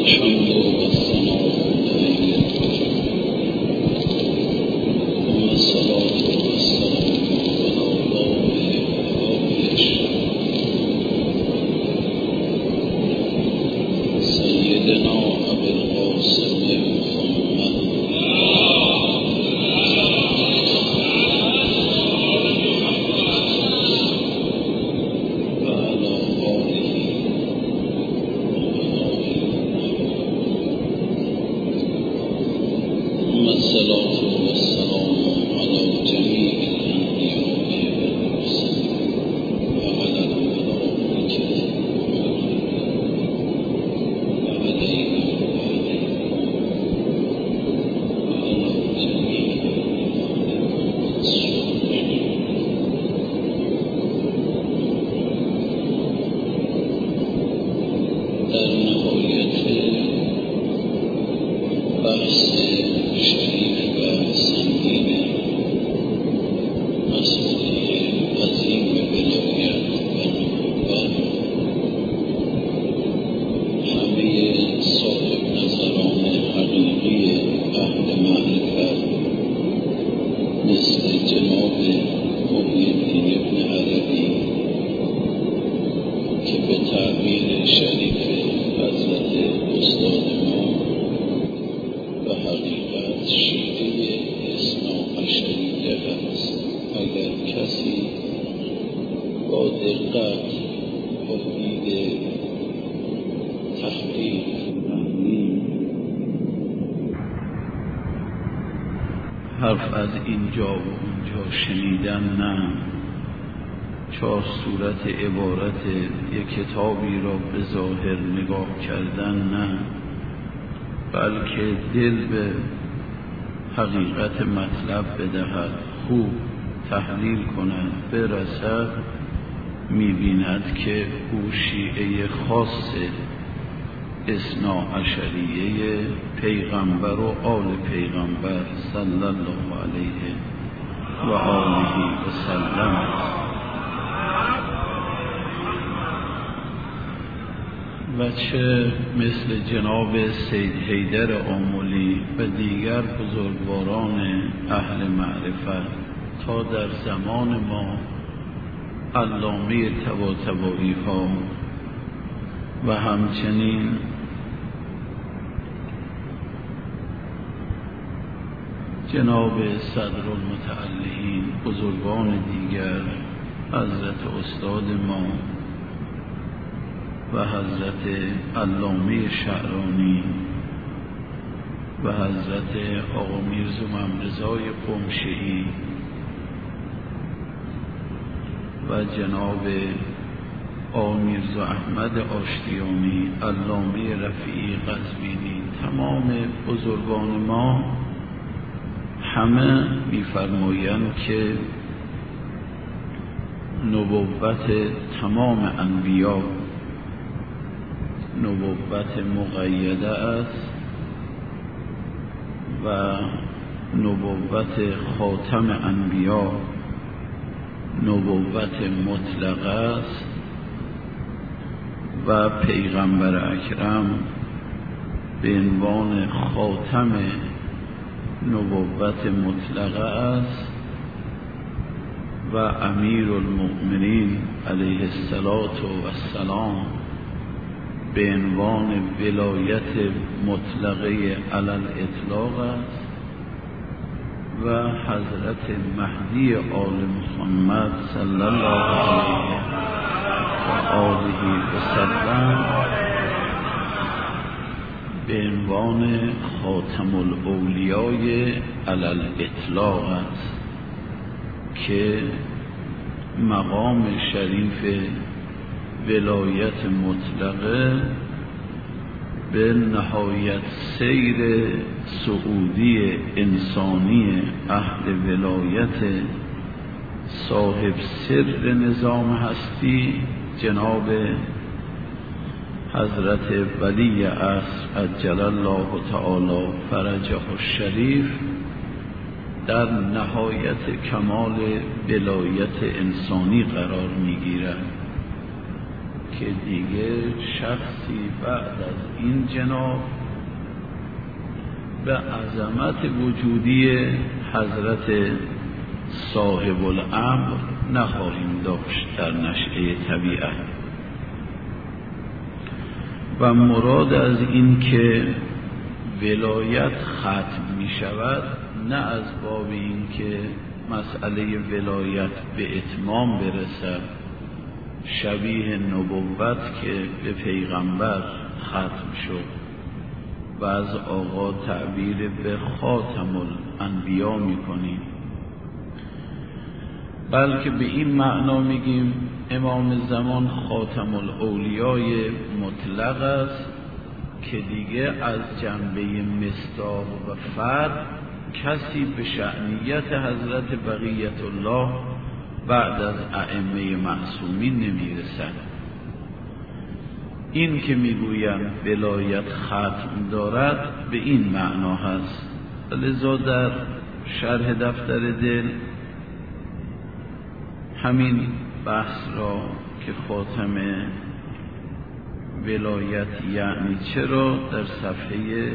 حرف از اینجا و اونجا شنیدن نه، چهار صورت عبارت یک کتابی را به ظاهر نگاه کردن نه، بلکه دل به حقیقت مطلب بدهد، خوب تحلیل کند، برسد، می‌بیند که او شیعه خاص اثنا عشریه پیغمبر و آل پیغمبر صلی الله علیه و آله و سلم و چه مثل جناب سید حیدر آملی و دیگر بزرگواران اهل معرفت تا در زمان ما علامه طباطبایی ها و همچنین جناب صدر المتعلقین بزرگان دیگر، حضرت استاد ما و حضرت علامه شعرانی و حضرت آقا میرزا ممرضای قمشه‌ای و جناب آقا میرزا احمد آشتیانی، علامه رفیعی قزوینی، تمام بزرگان ما همه می‌فرمایند که نبوت تمام انبیا نبوت مقیده است و نبوت خاتم انبیا نبوت مطلقه است و پیغمبر اکرم به عنوان خاتم نبوت مطلقه است و امیر المؤمنین علیه السلام به عنوان ولایت مطلقه علی الاطلاق است و حضرت مهدی آل محمد صلی الله علیه و آله و سلم به عنوان خاتم الاولیای علی الاطلاق است که مقام شریف ولایت مطلقه به نهایت سیر سعودی انسانی اهل ولایت صاحب سر نظام هستی جناب حضرت ولی عصر عجل الله تعالی فرجه الشریف در نهایت کمال ولایت انسانی قرار می‌گیرد که دیگه شخصی بعد از این جناب به عظمت وجودی حضرت صاحب الامر نخواهیم داشت در نشأه طبیعت. و مراد از این که ولایت ختم می شود نه از باب این که مسئله ولایت به اتمام برسد، شبیه نبوت که به پیغمبر ختم شد و از آقا تعبیر به خاتم الانبیا می کنیم، بلکه به این معنا میگیم امام زمان خاتم الاولیای مطلق است که دیگه از جنبه مصداق و فرد کسی به شأنیت حضرت بقیت الله بعد از ائمه معصومین نمیرسد. این که میگویند ولایت ختم دارد به این معنا هست. لذا در شرح دفتر دل همین بحث را که خاتمه ولایت یعنی چرا در صفحه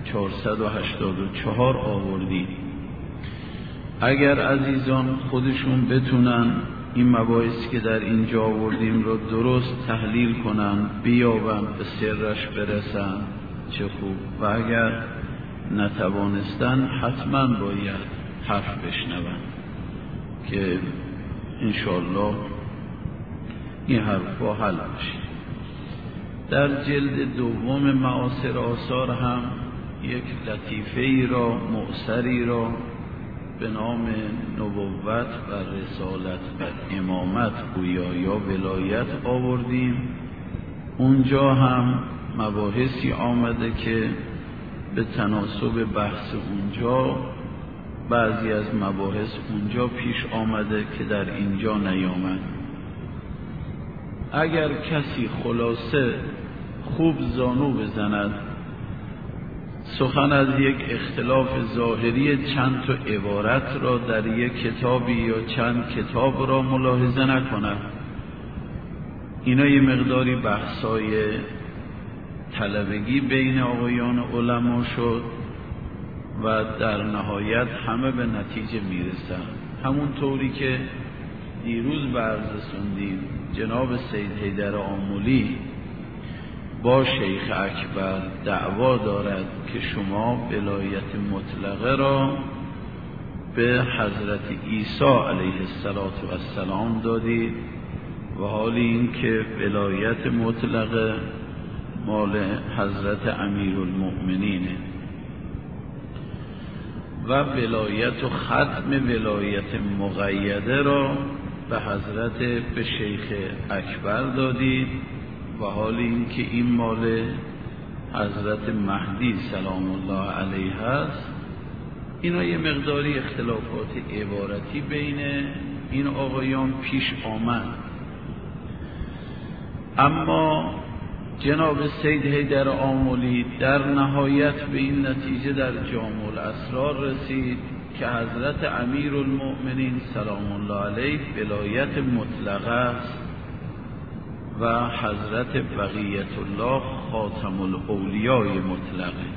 484 آوردیم. اگر عزیزان خودشون بتونن این مباحثی که در اینجا آوردیم رو درست تحلیل کنن، بیابن، به سرش برسن چه خوب، و اگر نتوانستن حتما باید حرف بشنون که انشاءالله این حرفا حل بشه. در جلد دوم معاصر آثار هم یک لطیفه ای را، معصری را به نام نبوت و رسالت و امامت گویا یا ولایت آوردیم. اونجا هم مباحثی آمده که به تناسب بحث اونجا بعضی از مباحث اونجا پیش آمده که در اینجا نیامد. اگر کسی خلاصه خوب زانو بزند سخن از یک اختلاف ظاهری چند تا عبارت را در یک کتابی یا چند کتاب را ملاحظه نکند، اینا یه مقداری بحثای طلبگی بین آقایان علما شد و در نهایت همه به نتیجه میرسن. همون طوری که دیروز به عرض رسوندیم جناب سید حیدر آملی با شیخ اکبر دعوا دارد که شما ولایت مطلقه را به حضرت عیسی علیه السلام دادید و حال این که ولایت مطلقه مال حضرت امیرالمؤمنینه و ولایت و ختم ولایت مقیده را به حضرت به شیخ اکبر دادید و حال این که این مال حضرت مهدی سلام الله علیه است. اینا یه مقداری اختلافات عبارتی بین این آقایان پیش آمد، اما جناب سید حیدر آملی در نهایت به این نتیجه در جامع الاسرار رسید که حضرت امیرالمؤمنین سلام الله علیه ولایت مطلقه است و حضرت بقیت الله خاتم الاولیای مطلقه،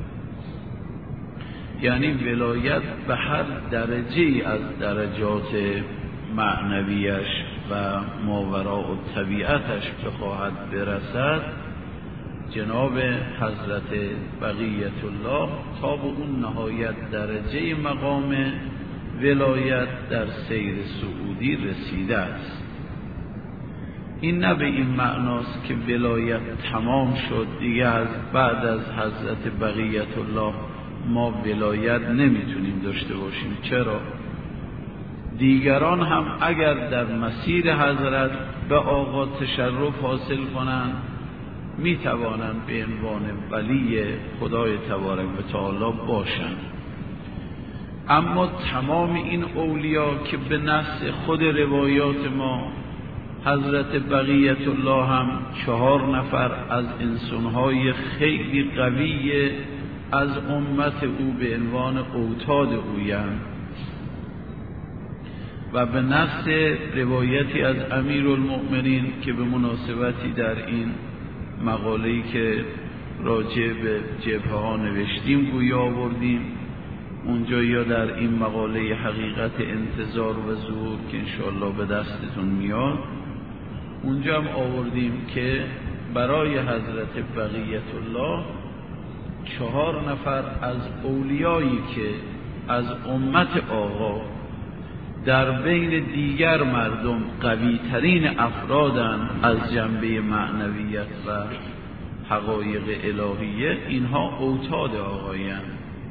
یعنی ولایت به هر درجه از درجات معنویش و ماوراء طبیعتش بخواهد برسد جناب حضرت بقیت الله تا به اون نهایت درجه مقام ولایت در سیر سعودی رسیده است. این نه به این معناست که ولایت تمام شد دیگه از بعد از حضرت بقیت الله ما ولایت نمیتونیم داشته باشیم. چرا؟ دیگران هم اگر در مسیر حضرت به آقا تشرف حاصل کنند میتوانند به عنوان ولی خدای تبارک و تعالی باشند، اما تمام این اولیا که به نص خود روایات ما حضرت بقیت الله هم 4 نفر از انسانهای خیلی قوی از امت او به عنوان اوتاد اویند و به نص روایتی از امیرالمؤمنین که به مناسبتی در این مقاله‌ای که راجع به جبهه ها نوشتیم گویا آوردیم اونجا، یا در این مقاله حقیقت انتظار و ظهور که انشاءالله به دستتون میاد، اونجا هم آوردیم که برای حضرت بقیت الله 4 نفر از اولیایی که از امت آقا در بین دیگر مردم قوی ترین افرادن از جنبه معنویت و حقایق الهیه، اینها اوتاد آقایان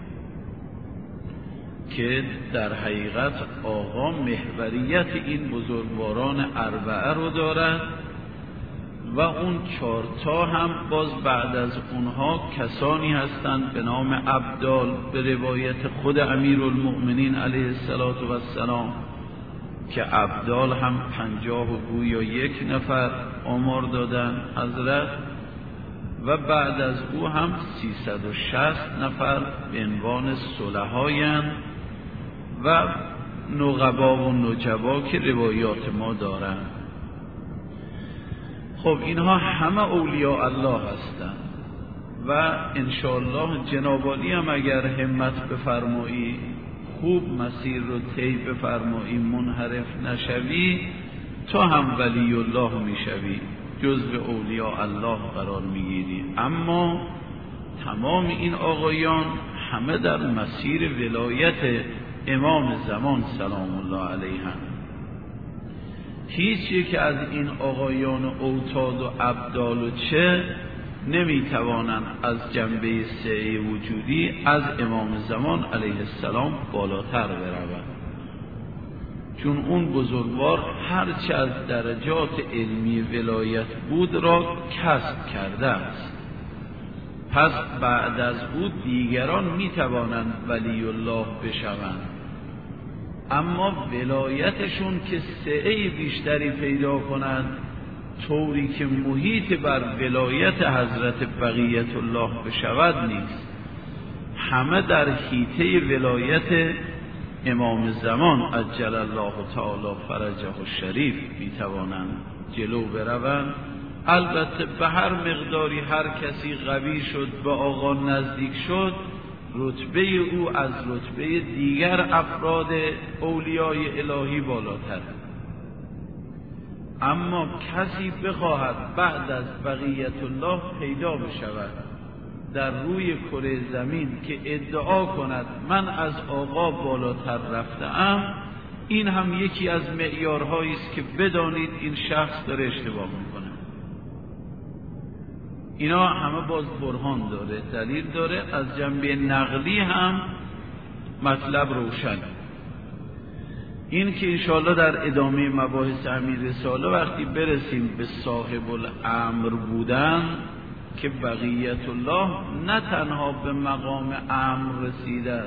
که در حقیقت آقا محوریت این بزرگواران اربعه رو دارد و اون 4 هم باز بعد از اونها کسانی هستند به نام ابدال، به روایت خود امیرالمؤمنین علیه السلام که ابدال هم 51 نفر آمار دادن حضرت، و بعد از او هم 360 نفر به عنوان صلحایند و نقبا و نجبا که روایات ما دارند. خب اینها همه اولیاء الله هستند و انشاءالله جناب عالی هم اگر همت بفرمایی خوب مسیر رو طی بفرمایی منحرف نشوی تا هم ولی الله میشوی، جزو اولیاء الله قرار میگیری. اما تمام این آقایان همه در مسیر ولایت امام زمان سلام الله علیه هم. هیچ یک از این آقایان و اوتاد و ابدال و چه نمیتوانند از جنبه سعی وجودی از امام زمان علیه السلام بالاتر بروند، چون اون بزرگوار هرچه از درجات علمی ولایت بود را کسب کرده است. پس بعد از او دیگران میتوانند ولی الله بشوند، اما ولایتشون که سعی بیشتری پیدا کنند طوری که محیط بر ولایت حضرت بقیت الله بشود نیست. همه در حیطه ولایت امام زمان عجل الله تعالی فرجه الشریف میتوانند جلو بروند. البته به هر مقداری هر کسی قوی شد به آقا نزدیک شد، رتبه او از رتبه دیگر افراد اولیای الهی بالاتر. اما کسی بخواهد بعد از بقیت الله پیدا بشود در روی کره زمین که ادعا کند من از آقا بالاتر رفتم، این هم یکی از معیارهایی است که بدانید این شخص داره اشتباه میکنه. اینا همه باز برهان داره، دلیل داره، از جنبه نقلی هم مطلب روشن. این که انشاءالله در ادامه مباحث امیر رساله وقتی برسیم به صاحب الامر بودن که بقیت الله نه تنها به مقام امر رسیده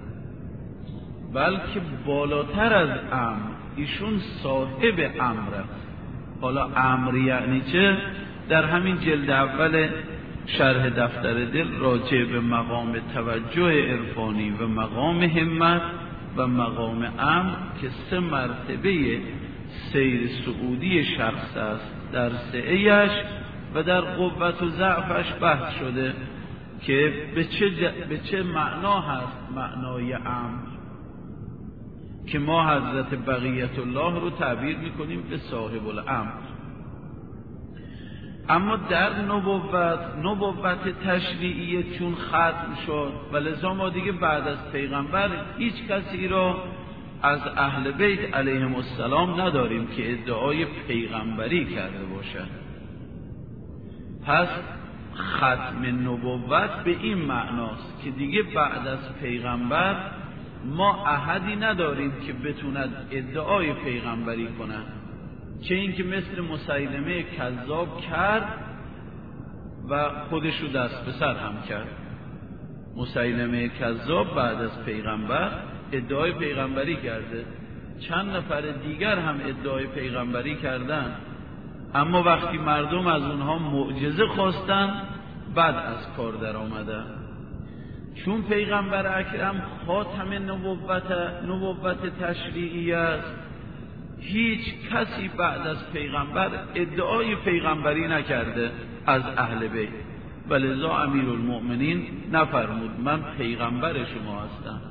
بلکه بالاتر از امر ایشون صاحب امر است. حالا امر یعنی چه؟ در همین جلد اول شرح دفتر دل راجع به مقام توجه عرفانی و مقام همت و مقام امر که 3 مرتبه سیر صعودی شخص است در سعیش و در قوت و ضعفش بحث شده که به چه معنا هست معنای امر که ما حضرت بقیت الله رو تعبیر میکنیم به صاحب الامر. اما در نبوت تشریعی چون ختم شد و لذا ما دیگه بعد از پیغمبر هیچ کسی را از اهل بیت علیهم السلام نداریم که ادعای پیغمبری کرده باشد. پس ختم نبوت به این معناست که دیگه بعد از پیغمبر ما احدی نداریم که بتوند ادعای پیغمبری کند، چه اینکه مثل مسیلمه کذاب کرد و خودشو دست به سر هم کرد. مسیلمه کذاب بعد از پیغمبر ادعای پیغمبری کرده، چند نفر دیگر هم ادعای پیغمبری کردن، اما وقتی مردم از اونها معجزه خواستن بعد از کار در آمدن. چون پیغمبر اکرم خاتم نبوت تشریعی است هیچ کسی بعد از پیغمبر ادعای پیغمبری نکرده از اهل بیت، ولذا امیرالمؤمنین نفرمود من پیغمبر شما هستم.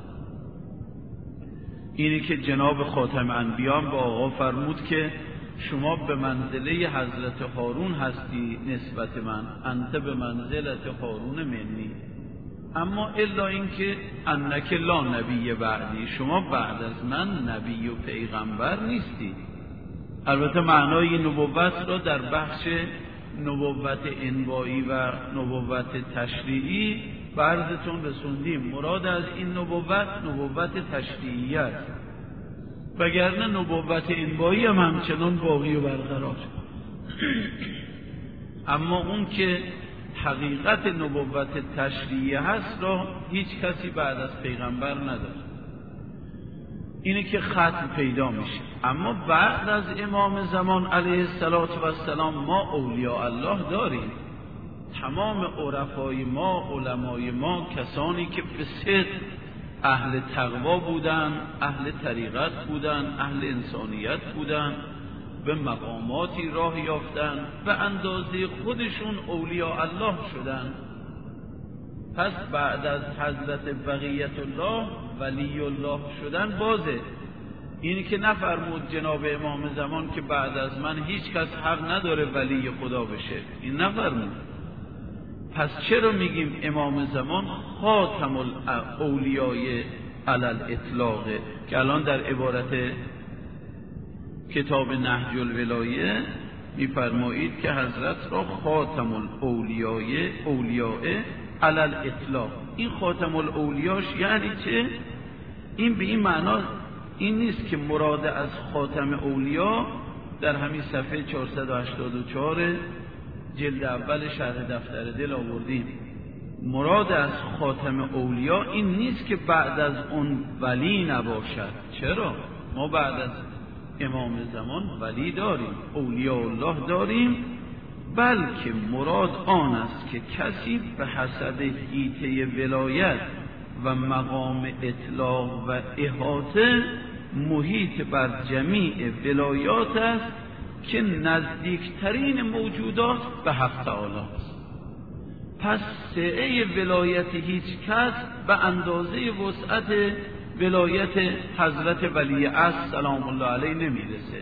اینی که جناب خاتم انبیاء با آقا فرمود که شما به منزله حضرت هارون هستی نسبت من، انت به منزلت هارون منی، اما الا اینکه انک لا نبی بعدی، شما بعد از من نبی و پیغمبر نیستی. البته معنای نبوت را در بخش نبوت انبایی و نبوت تشریعی برزتون رسوندیم. مراد از این نبوت تشریعی است، وگرنه نبوت انبایی هم همچنان باقی و برقرار. اما اون که حقیقت نبوت تشریعی هست را هیچ کسی بعد از پیغمبر نداره. اینه که ختم پیدا میشه. اما بعد از امام زمان علیه السلام ما اولیاء الله داریم. تمام عرفای ما، علمای ما، کسانی که به صدق اهل تقوا بودن، اهل طریقت بودن، اهل انسانیت بودن، به مقاماتی راه یافتن، به اندازه خودشون اولیاء الله شدن. پس بعد از حضرت بقیت الله ولی الله شدن بازه. اینی که نفرمود جناب امام زمان که بعد از من هیچ کس حق نداره ولی خدا بشه، این نفرمود. پس چرا میگیم امام زمان خاتم الاولیاء علی الاطلاق، که الان در عبارت کتاب نهج الولایه میفرمایید که حضرت را خاتم الاولیاء علی الاطلاق. این خاتم الاولیاش یعنی چه؟ این به این معنا این نیست که مراد از خاتم اولیاء در همین صفحه 484 جلد اول شرح دفتر دل آوردیم. مراد از خاتم اولیاء این نیست که بعد از اون ولی نباشد. چرا؟ ما بعد از امام زمان ولی داریم، اولیاء الله داریم، بلکه مراد آن است که کسی به حسب حیطه ولایت و مقام اطلاق و احاطه محیط بر جمیع ولایات است که نزدیکترین موجودات به حق تعالی است. پس سعه ولایت هیچ کس به اندازه وسعت ولایت حضرت ولی عصر سلام الله علیه نمیرسه.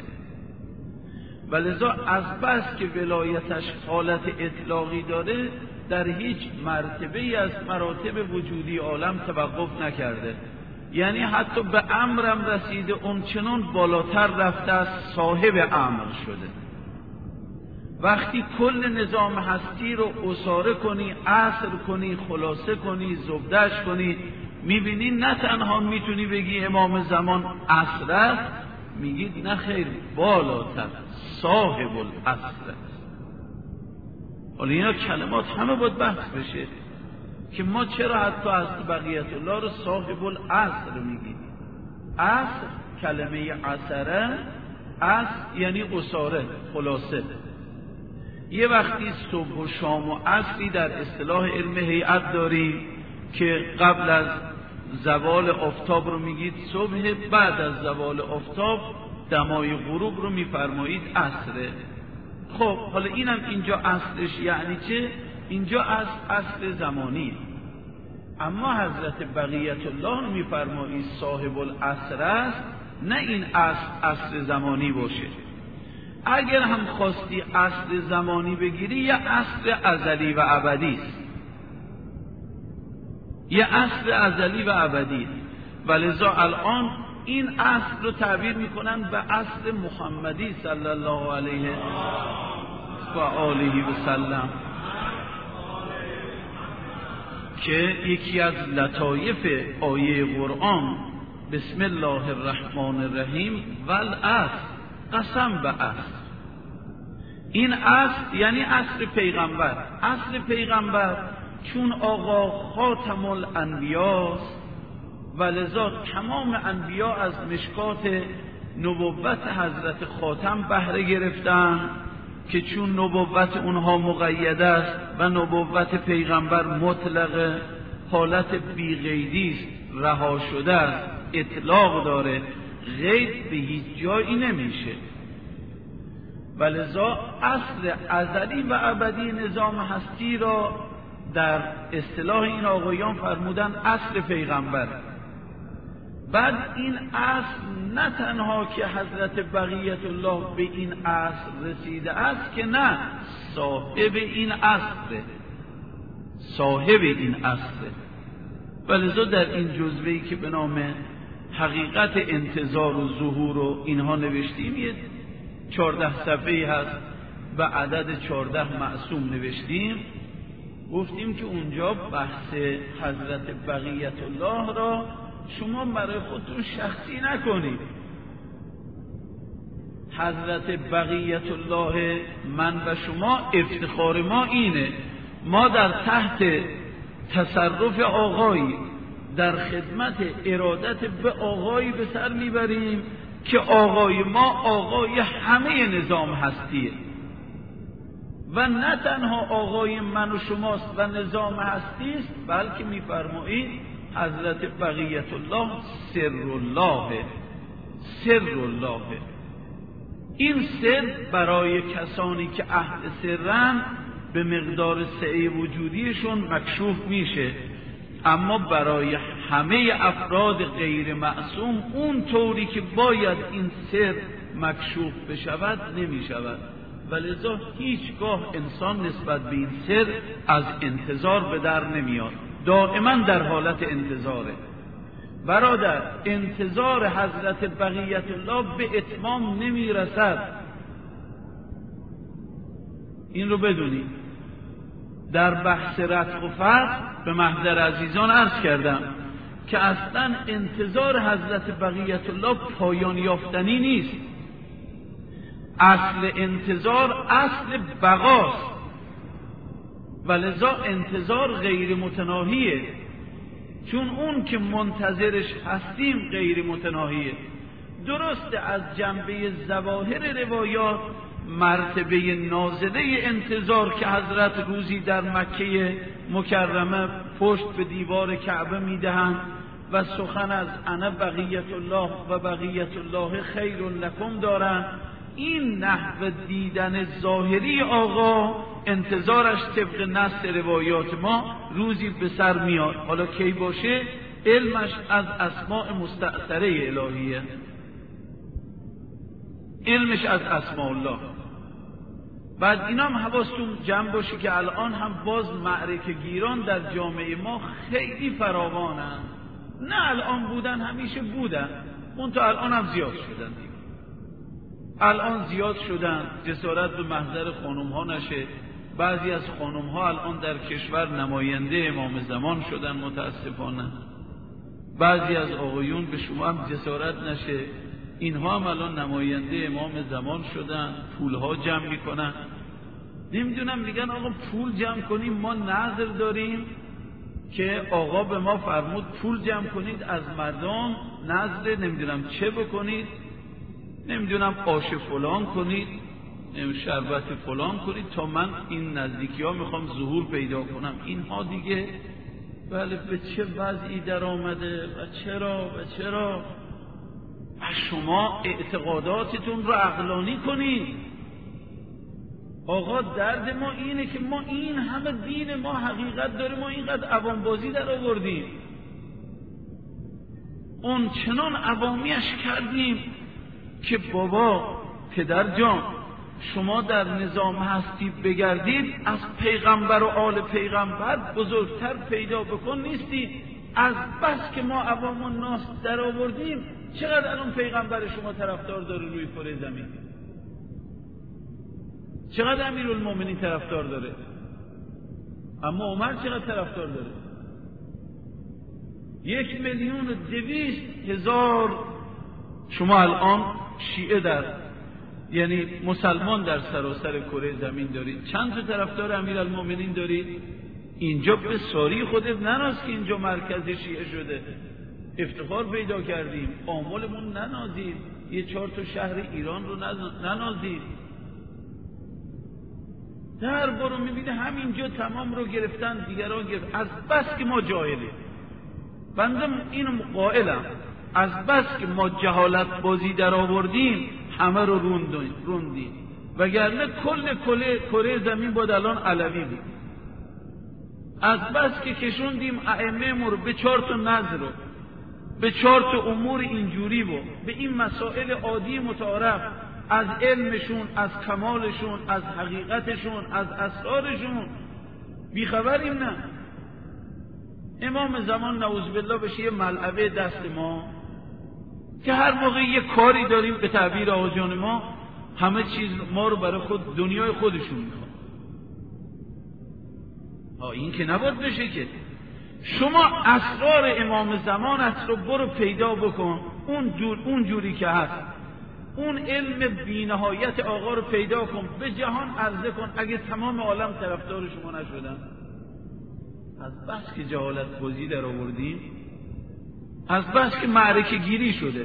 ولذا از بس که ولایتش حالت اطلاقی داره در هیچ مرتبه از مراتب وجودی عالم توقف نکرده. یعنی حتی به امرم رسیده، اون چنان بالاتر رفته است صاحب امر شده. وقتی کل نظام هستی رو اساره کنی، عصر کنی، خلاصه کنی، زبدش کنی، میبینی نه تنها میتونی بگی امام زمان عصر است، میگید نه خیر، بالاتر صاحب العصر است. حالا اینا کلمات همه باید بحث بشه که ما چرا حتی از بقیت الله رو صاحب العصر میگیم. عصر کلمه عصره، عصر یعنی اساره، خلاصه. یه وقتی صبح و شام و عصری در اصطلاح علم هیئت داریم که قبل از زوال آفتاب رو میگید صبح، بعد از زوال آفتاب دمای غروب رو میفرمایید عصره. خب حالا اینم اینجا اصلش یعنی چه؟ اینجا اصل زمانی. اما حضرت بقیت الله رو میفرمایید صاحب العصر است، نه این اصل زمانی باشه. اگر هم خواستی اصل زمانی بگیری، یه اصل ازلی و ابدی است، یه اصل ازلی و ابدی. ولذا الان این اصل رو تعبیر میکنن به اصل محمدی صلی الله علیه و آله و سلم، که یکی از لطایف آیه قرآن بسم الله الرحمن الرحیم والعصر، قسم به عصر. این اصل یعنی اصل پیغمبر. اصل پیغمبر چون آقا خاتم الانبیاست، ولذا تمام انبیا از مشکات نبوت حضرت خاتم بهره گرفتن که چون نبوت اونها مقید است و نبوت پیغمبر مطلق، حالت بی‌قیدی است، رها شده است، اطلاق داره. قید به هیچ جایی نمیشه. ولذا اصل ازلی و ابدی نظام هستی را در اصطلاح این آقایان فرمودن اصل پیغمبر. بعد این اصل نه تنها که حضرت بقیت الله به این اصل رسیده است که نه، صاحب این اصله، صاحب این اصله. ولذا در این جزوه‌ای که به نام حقیقت انتظار و ظهور و اینها نوشتیم، یه 14 صفحه‌ای هست و عدد 14 معصوم نوشتیم. گفتیم که اونجا بحث حضرت بقیت الله را شما برای خودتون شخصی نکنید. حضرت بقیت الله من و شما افتخار ما اینه، ما در تحت تصرف آقایی در خدمت ارادت به آقایی به سر میبریم که آقای ما آقای همه نظام هستیه و نه تنها آقای من و شماست و نظام هستی است، بلکه میفرمایید حضرت بقیت الله سر الله، سر الله. این سر برای کسانی که اهل سرن به مقدار سعه وجودیشون مکشوف میشه، اما برای همه افراد غیر معصوم اون طوری که باید این سر مکشوف بشود نمیشود. ولذا هیچگاه انسان نسبت به این سر از انتظار به در نمیاد، دائما در حالت انتظاره. برادر، انتظار حضرت بقیت الله به اتمام نمیرسد، این رو بدونید. در بحث رتق و فتح به محضر عزیزان عرض کردم که اصلا انتظار حضرت بقیت الله پایان یافتنی نیست. اصل انتظار اصل بقاست، ولذا انتظار غیر متناهیه، چون اون که منتظرش هستیم غیر متناهیه. درسته از جنبه ظواهر روایات مرتبه نازله انتظار که حضرت روزی در مکه مکرمه پشت به دیوار کعبه میدهند و سخن از انا بقیت الله و بقیت الله خیر لکم دارند، این نحو دیدن ظاهری آقا انتظارش طبق نص روایات ما روزی به سر میاد. حالا کی باشه؟ علمش از اسماء مستأثره الهیه، علمش از اسماء الله. بعد اینا هم حواستون جمع باشه که الان هم باز معرکه گیران در جامعه ما خیلی فراوانن. نه الان بودن، همیشه بودن، منتها الان هم زیاد شدن. الان زیاد شدن، جسارت به محضر خانم ها نشه. بعضی از خانم ها الان در کشور نماینده امام زمان شدن متاسفانه. بعضی از آقایون به شما هم جسارت نشه، اینها هم الان نماینده امام زمان شدن، پولها جمع میکنن. نمیدونم میگن آقا پول جمع کنیم، ما نظر داریم که آقا به ما فرمود پول جمع کنید از مردم، نظر نمیدونم چه بکنید، نمیدونم آش فلان کنید، شربت فلان کنید تا من این نزدیکی ها میخوام ظهور پیدا کنم. اینها دیگه بله به چه وضعی در آمده و چرا و شما اعتقاداتتون رو عقلانی کنید. آقا درد ما اینه که ما این همه دین ما حقیقت داره، ما اینقدر عوامبازی در آوردیم، اون چنان عوامیش کردیم که بابا پدر جان شما در نظام هستی بگردید از پیغمبر و آل پیغمبر بزرگتر پیدا بکن نیستید. از بس که ما عوام الناس در آوردیم، چقدر الان پیغمبر شما طرفدار داره روی کره زمین؟ چقدر امیرالمومنین طرفدار داره؟ اما عمر چقدر طرفدار داره؟ 1,200,000 شما الان شیعه در یعنی مسلمان در سراسر کره زمین دارید. چند تا طرفدار امیرالمومنین دارید؟ اینجا به ساری خودت نناز که اینجا مرکز شیعه شده، افتخار پیدا کردیم، آمالمون ننازید، یه 4 تا شهر ایران رو ننازید. در برو میبینه همینجا تمام رو گرفتن، دیگران گرفت، از بس که ما جاهلیم. بنده اینو قائلم از بس که ما جهالت بازی در آوردیم همه رو روندیم، وگرنه کل کره زمین بود الان علوی بود. از بس که کشوندیم ائمه ما رو به 4 تا نظر رو، به 4 تا امور اینجوری بود، به این مسائل عادی متعارف، از علمشون، از کمالشون، از حقیقتشون، از اسرارشون بیخبریم. نه، امام زمان نعوذ بالله بشه یه ملعبه دست ما که هر موقع یه کاری داریم به تعبیر آقایان ما همه چیز ما رو برای خود دنیای خودشون میخواد. این که نباید بشه که. شما اسرار امام زمان است رو برو پیدا بکن، اون جوری که هست، اون علم بی‌نهایت آقا رو پیدا کن، به جهان عرضه کن. اگه تمام عالم طرفدار شما نشدن، از بس که جهالت بازی در آوردیم، از بس که معرکه گیری شده.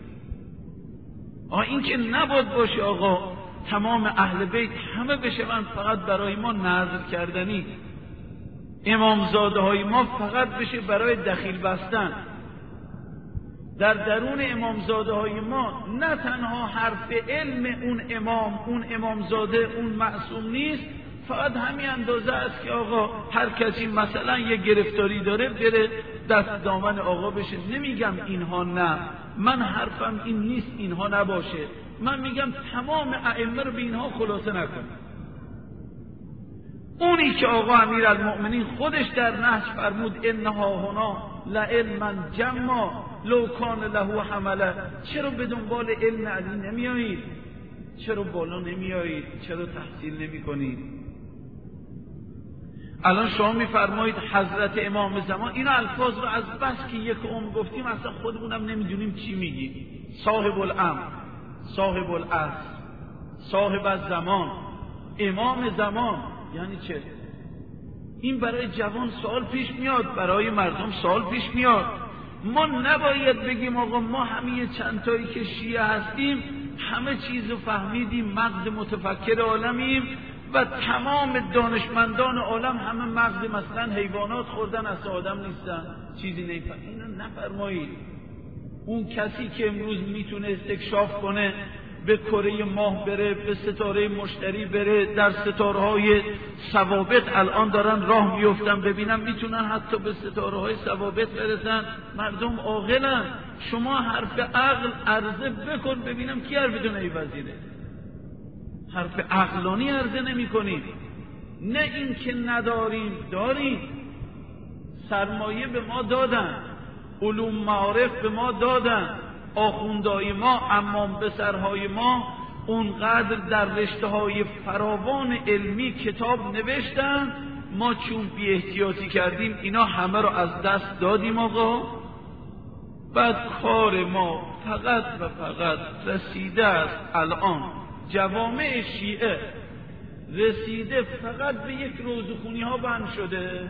این که نباید باشه آقا تمام اهل بیت همه بشون فقط برای ما نذر کردنی، امامزاده های ما فقط بشه برای دخیل بستن. در درون امامزاده های ما نه تنها حرف علم اون امام، اون امامزاده، اون معصوم نیست، فقط همین اندازه است که آقا هر کسی مثلا یه گرفتاری داره بره دست دامن آقا بشه. نمیگم اینها نه، من حرفم این نیست اینها نباشه، من میگم تمام ائمه رو به اینها خلاصه نکن. اونی که آقا امیرالمؤمنین خودش در نهج فرمود انها هنا لعلما جما لو کان له حمله، چرا به دنبال علم علی نمیایید؟ چرا بالا نمیایید؟ چرا تحصیل نمی کنید؟ الان شما میفرمایید حضرت امام زمان، این الفاظ رو از بس که یک گفتیم اصلا خودمونم نمیدونیم چی میگیم. صاحب الامر، صاحب العصر، صاحب الزمان، امام زمان، یعنی چه؟ این برای جوان سوال پیش میاد، برای مردم سوال پیش میاد. ما نباید بگیم آقا ما همه چند تایی که شیعه هستیم همه چیز رو فهمیدیم، مغز متفکر عالمیم و تمام دانشمندان عالم همه مغز مثلا حیوانات خوردن، اصلا آدم نیستن، چیزی نمیفهمن. اینو نفرمایید. اون کسی که امروز میتونه استکشاف کنه، به کره ماه بره، به ستاره مشتری بره، در ستاره‌های ثوابت الان دارن راه میفتن، ببینم میتونن حتی به ستاره‌های ثوابت برسن. مردم عاقلن. شما حرف عقل عرضه بکن ببینم کی حرفتون نمی‌پذیره. حرف عقلانی عرضه نمی‌کنید. نه این که نداریم، داریم. سرمایه به ما دادن، علوم معارف به ما دادن، آخوندهای ما، امام بسرهای ما اونقدر در رشته‌های فراوان علمی کتاب نوشتن، ما چون بی احتیاطی کردیم اینا همه رو از دست دادیم آقا. بعد کار ما فقط و فقط رسیده است، الان جوامع شیعه رسیده فقط به یک روزخونی ها بند شده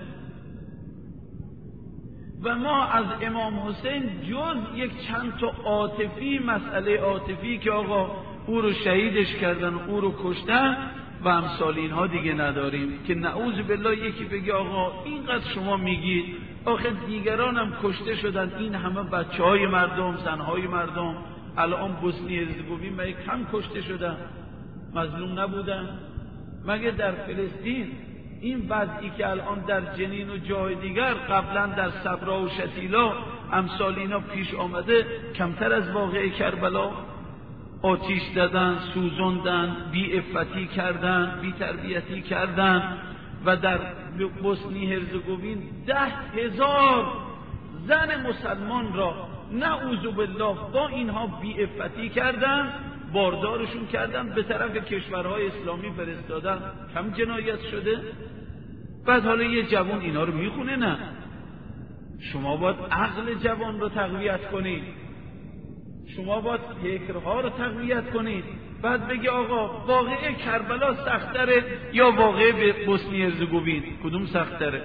و ما از امام حسین جز یک چند تا عاطفی، مسئله عاطفی که آقا او رو شهیدش کردن و او رو کشتن و امثال اینها دیگه نداریم. که نعوذ بالله یکی بگه آقا اینقدر شما میگید، آخه دیگران هم کشته شدن، این همه بچه های مردم، زنهای مردم الان بوسنی هرزگوین مگه کم کشته شدن؟ مظلوم نبودن؟ مگه در فلسطین این وضعی که الان در جنین و جای دیگر قبلا در صبرا و شتیلا امثال اینا پیش آمده کمتر از واقعه کربلا؟ آتیش دادن، سوزوندن، بی عفتی کردن، بی تربیتی کردن و در بوسنی هرزگوین 10,000 زن مسلمان را نعوذ بالله با اینها بی عفتی کردن، باردارشون کردن، به طرف کشورهای اسلامی فرستادن. کم جنایت شده؟ بعد حالا یه جوان اینا رو میخونه؟ نه، شما باید عقل جوان رو تقویت کنید، شما باید فکرها رو تقویت کنید. بعد بگی آقا واقعه کربلا سخت‌تره یا واقعه به بوسنی هرزگوین، کدوم سخت‌تره؟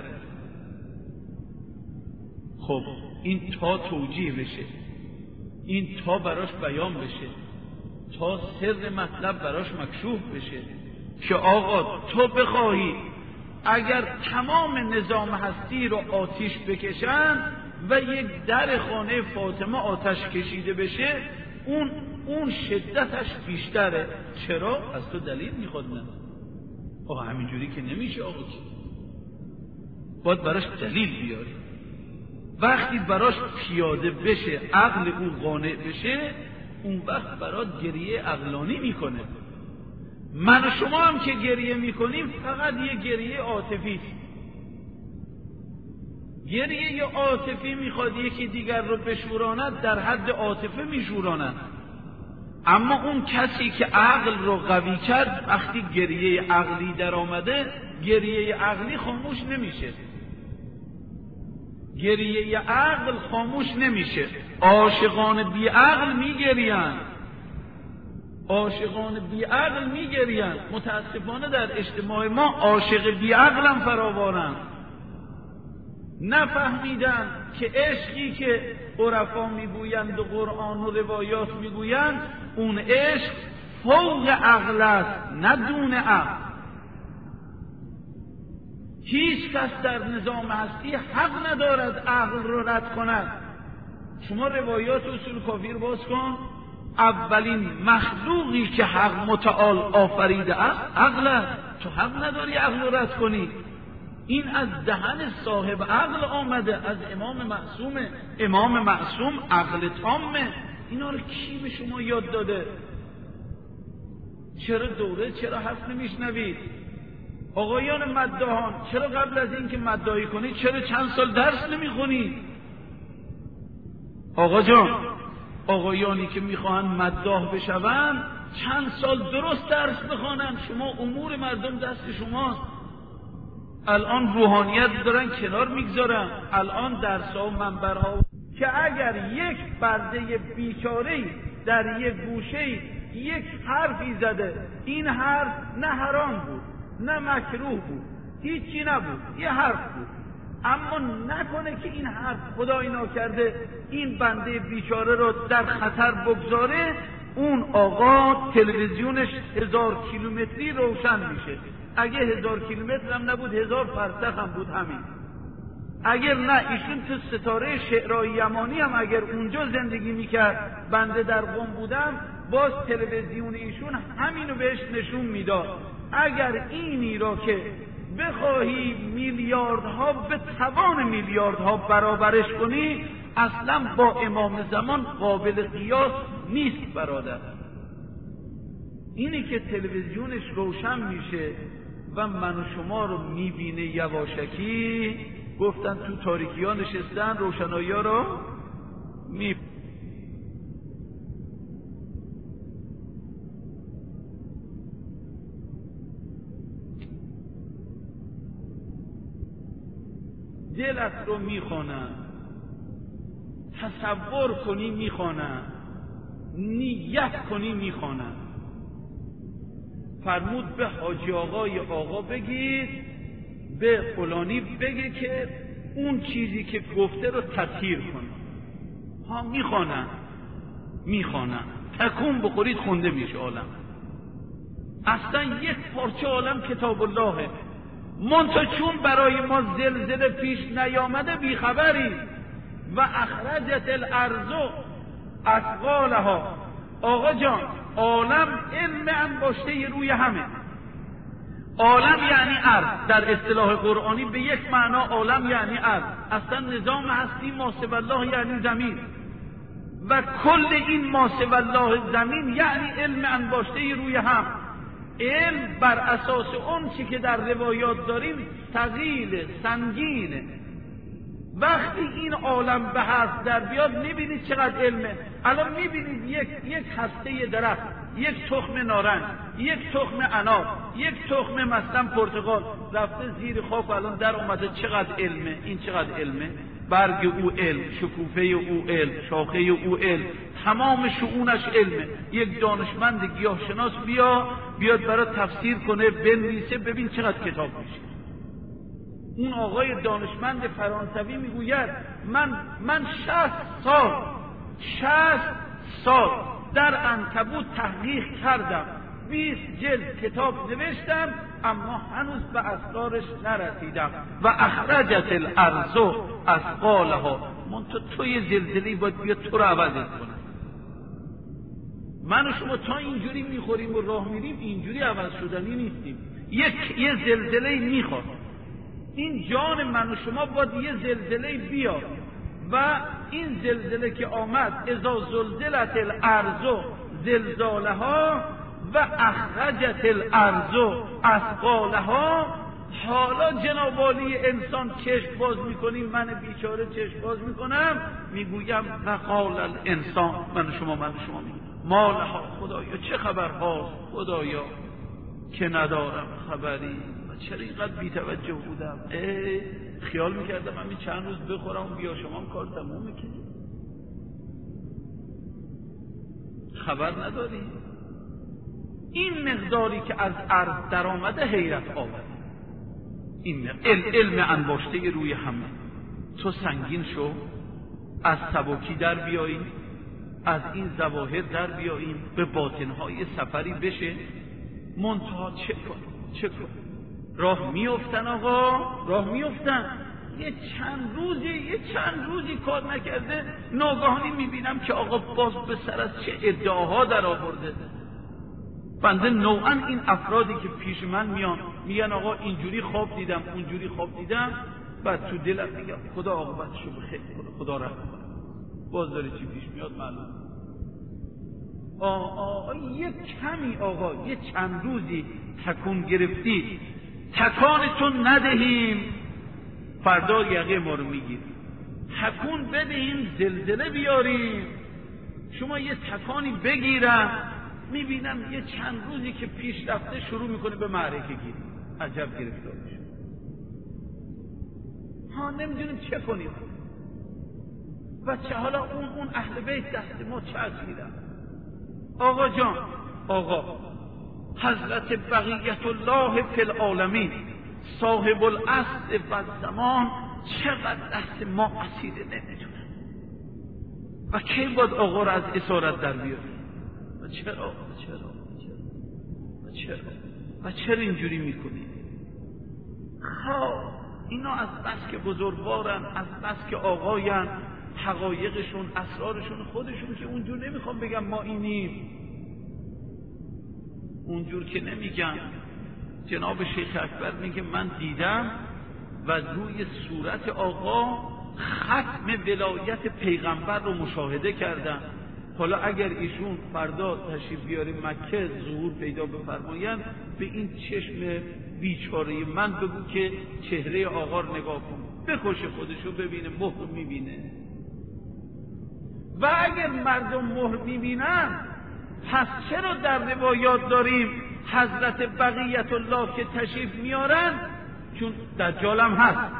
خب این تا توجیه بشه، این تا براش بیان بشه، تا سر مطلب براش مکشوف بشه که آقا تو بخواهی اگر تمام نظام هستی رو آتیش بکشن و یک در خانه فاطمه آتش کشیده بشه، اون شدتش بیشتره. چرا؟ از تو دلیل میخواد. نه آقا همینجوری که نمیشه، آقا باید براش دلیل بیاری. وقتی براش پیاده بشه، عقل او قانع بشه، اون وقت برات گریه عقلانی میکنه. من و شما هم که گریه میکنیم فقط یه گریه عاطفی است. گریه عاطفی میخواد یکی دیگر رو بشوراند، در حد عاطفه میشوراند. اما اون کسی که عقل رو قوی کرد، وقتی گریه عقلی در آمده، گریه عقلی خاموش نمیشه. گریه عقل خاموش نمیشه. عاشقان بی عقل میگریند، عاشقان بی عقل میگریند. متاسفانه در اجتماع ما عاشق بی عقل هم فراوانند. نفهمیدن که عشقی که عرفا میگویند و قرآن و روایات میگویند، اون عشق فوق عقل است، نه دون عقل. هیچ کس در نظام هستی حق ندارد عقل رو رد کند. شما روایات اصول کافی رو باز کن، اولین مخلوقی که حق متعال آفریده عقل است. تو حق نداری عقل رو رد کنی. این از دهن صاحب عقل آمده، از امام معصومه. امام معصوم عقل تامه. اینا رو کی به شما یاد داده؟ چرا دوره، چرا حرف نمیشنوید؟ آقایان مداحان، چرا قبل از این که مداحی کنید چرا چند سال درس نمیخونید؟ آقا جان، آقایانی که میخواهند مداح بشوند چند سال درست درس بخوانند. شما امور مردم دست شماست. الان روحانیت دارن کنار میگذارن، الان درس‌ها و منبرها، که اگر یک برده بیچاره‌ای در یک گوشه‌ای یک حرفی زده، این حرف نه حرام بود نه مکروه بود، هیچی نبود، یه حرف بود، اما نکنه که این حرف خدای ناکرده این بنده بیچاره رو در خطر بگذاره، اون آقا تلویزیونش 1000 کیلومتری روشن میشه. اگه 1000 کیلومتر هم نبود 1000 فرسخ هم بود همین. اگر نه ایشون تو ستاره شعرهای یمانی هم اگر اونجا زندگی میکرد، بنده در قم بودم، باز تلویزیون ایشون همینو بهش نشون میداد. اگر اینی را که بخواهی میلیاردها به توان میلیاردها برابرش کنی، اصلا با امام زمان قابل قیاس نیست برادر. اینی که تلویزیونش روشن میشه و من و شما رو میبینه یواشکی، گفتن تو تاریکی ها نشستن روشنایی ها رو دلت رو میخوانن، تصور کنی میخوانن، نیت کنی میخوانن. فرمود به حاجی آقای آقا بگید، به فلانی بگه که اون چیزی که گفته رو تطهیر کنه. ها میخوانن تکون بخورید خونده میشه عالم. اصلا یک پارچه عالم کتاب اللهه. منتها چون برای ما زلزله پیش نیامده بیخبری. و اخرجت الارض اثقالها. آقا جان، عالم علم انباشته روی همه. عالم یعنی ارض، در اصطلاح قرآنی به یک معنا عالم یعنی ارض. اصلا نظام هستی ما سوی الله یعنی زمین، و کل این ما سوی الله زمین یعنی علم انباشته روی هم. علم بر اساس اون چی که در روایات داریم ثقیل، سنگینه. وقتی این عالم به حرف در بیاد میبینید چقدر علمه. الان میبینید یک هسته درخت، یک تخم نارنج، یک تخم انار، یک تخم مثلا پرتقال رفته زیر خاک، الان در اومده. چقدر علمه این، چقدر علمه. برگ او علم، شکوفه او علم، شاخه او علم، تمام شؤونش علمه. یک دانشمند گیاهشناس بیاد برای تفسیر کنه، بنویسه، ببین چقدر کتاب میشه. اون آقای دانشمند فرانسوی میگوید من 60 سال در عنکبوت تحقیق کردم، 20 جلد کتاب نوشتم اما هنوز به اسرارش نرسیدم. و اخرجت الارض اثقالها، منتها توی زلزله‌ای باید بیا تو رو عوض کنه. من و شما تا اینجوری میخوریم و راه میریم اینجوری عوض شدنی نیستیم. یه زلزله‌ای میخواد، این جان من و شما باید یه زلزله‌ای بیاد و این زلزله که آمد اذا زلزلت الارض زلزالها و اخرجت الارض اثقالها. حالا جناب عالی انسان چشم باز میکنیم، من بیچاره چشم باز میکنم، میگویم وقال الانسان، من و شما میگیم مالها، خدایا چه خبر هاست، خدایا که ندارم خبری، چرا اینقدر بی‌توجه بودم، خیال میکردم همین چند روز بخورم و بیا شما کار تمومه که خبر نداری. این مقداری که از ارض در آمده حیرت آورد. این علم انباشته روی همه. تو سنگین شو، از سبکی در بیاییم، از این ظواهر در بیاییم، به باطنهای سفری بشه. منتها چه کن راه میافتن آقا، راه میافتن. یه چند روزی کار نکرده ناگهانی میبینم که آقا باز به سر از چه ادعاها در آورده. بنده نوعا این افرادی که پیش من میان میگن آقا اینجوری خواب دیدم اونجوری خواب دیدم، بعد تو دلم میگم خدا عاقبتشو بخیر کنه، خدا رحم کنه. باز داره چی پیش میاد معلوم. یه کمی آقا یه چند روزی تکون گرفتی، تکانتون ندهیم فردا یقه ما رو میگیریم. تکون بدهیم زلزله بیاریم. شما یه تکانی بگیرم میبینم یه چند روزی که پیش رفته شروع میکنه به معرکه گیری. عجب گرفتار میشه. نمیدونیم چه کنیم. و چه حالا اون اهل بیت دست ما چه از میرن. آقا جان، آقا حضرت بقیت الله فی العالمین صاحب العصر و زمان چقدر دست ما اسیره نمیدونن. و کی باید آقا را از اسارت در بیاریم؟ و چرا اینجوری میکنیم؟ اینا از بس که بزرگوارن، از بس که آقاین، حقایقشون اسرارشون خودشون که اونجور نمیخوام بگم ما اینیم، اونجور که نمیگم. جناب شیخ اکبر میگه من دیدم و روی صورت آقا ختم ولایت پیغمبر رو مشاهده کردم. حالا اگر ایشون فردا تشریف بیاره مکه ظهور پیدا بفرمایند، به این چشم بیچاره من بگو که چهره آقا رو نگاه کن، بکشه خودشو ببینه، مهر میبینه. و اگر مردم مهر میبینن، پس چرا در روایات داریم حضرت بقیت الله که تشریف میارن؟ چون دجال هم هست،